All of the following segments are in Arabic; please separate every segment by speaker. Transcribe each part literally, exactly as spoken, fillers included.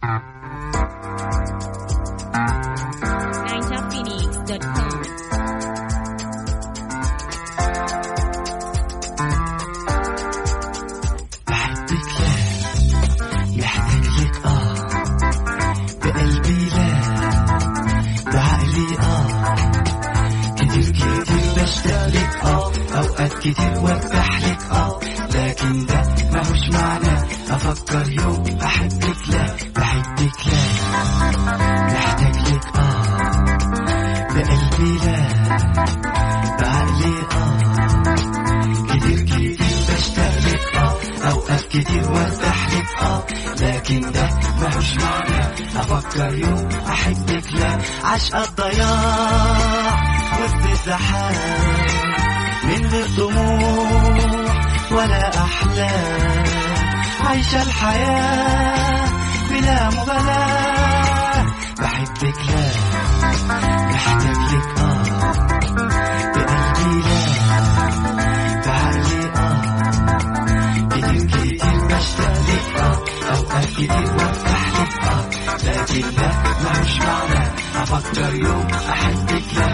Speaker 1: ninja phoenix dot com.
Speaker 2: بحبك لا محتاج لك اه بقلبي لا بعقلي اه كتير كتير بشتاق لك اه اوقات كتير وارتاح لك اه لكن ده ماهوش معنى افكر يوم احبك لا بحبك لا محتاج لك اه بقلبي لا بعقلي اه كتير كتير بشتاق لك اه اوقات كتير وارتاح لك اه لكن ده ماهوش معنى افكر يوم احبك لا عشق الضياع وسط الزحام من غير طموح ولا احلام عايشة الحياة بلا مبالاة بحبك لا محتاج لك اه بقلبي لا بعقلي اه كتير كتير بشتاق لك اه اوقات كتير وارتاح لك اه لكن ده ماهوش معنى افكر يوم احبك لا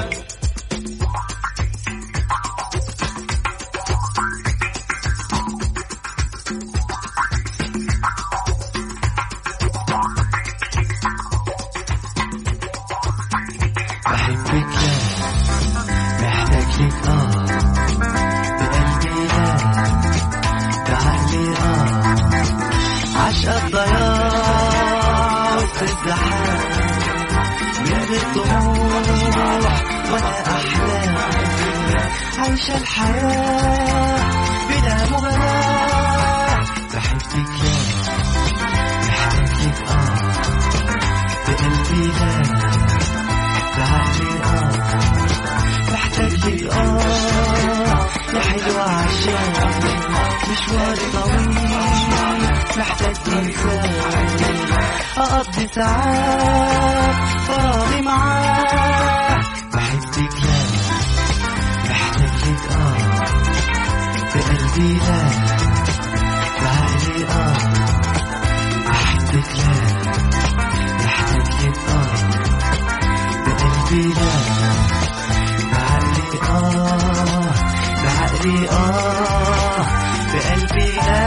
Speaker 2: بحبك لا محتاج لك اه بقلبي لا بعقلي اه عشق الضياع وسط الزحام من غير طموح ولا احلام عايشة الحياة بلا مبالاة بحبك لا محتاج لك اه بقلبي لا بعقلي اه محتاج لك اه يا حلوة عشان مشوار طويل محتاج انسان اقضي ساعات فاضي معاه بحبك لا محتاج لك اه بقلبي لا بعقلي اه بحبك لا محتاج لك اه بقلبي لا بعقلي آه بعقلي آه بقلبي لا.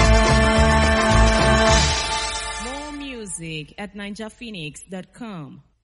Speaker 1: More music at ninja phoenix dot com.